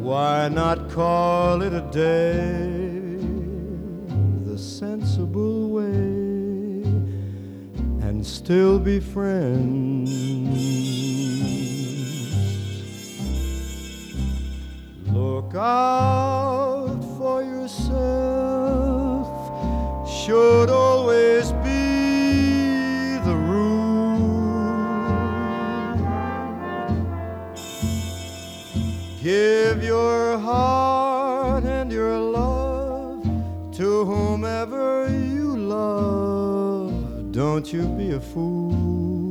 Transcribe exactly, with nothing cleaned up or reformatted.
Why not call it a day the sensible way and still be friends? Look out for yourself should always be the rule. Give your heart and your love to whomever you love. Don't you be a fool.